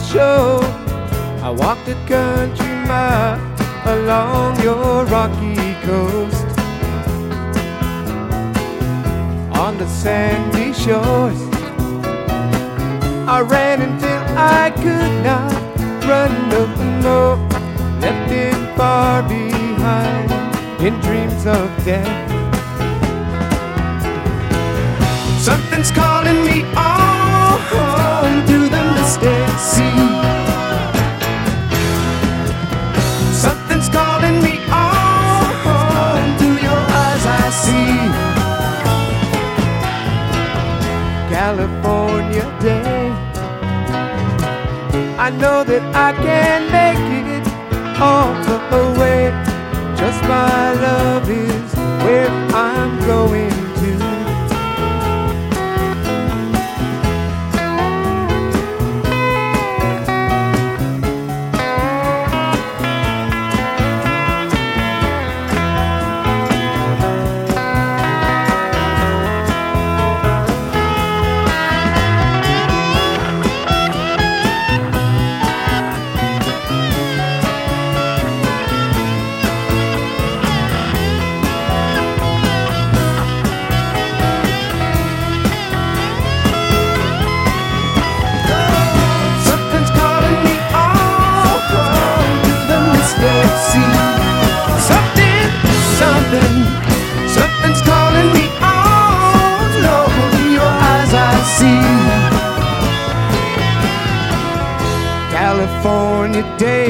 shore. I walked a country mile along your rocky coast. On the sandy shores, I ran until I could not run no more. Left it far behind in dreams of death. Something's calling me on to the mystic sea. Something's calling me on to your eyes I see. California day, I know that I can make it all the way. Just my love is where I'm going to. Something's calling me on, Lord, your eyes I see. California day,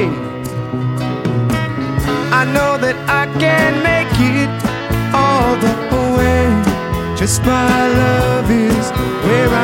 I know that I can make it all the way. Just my love is where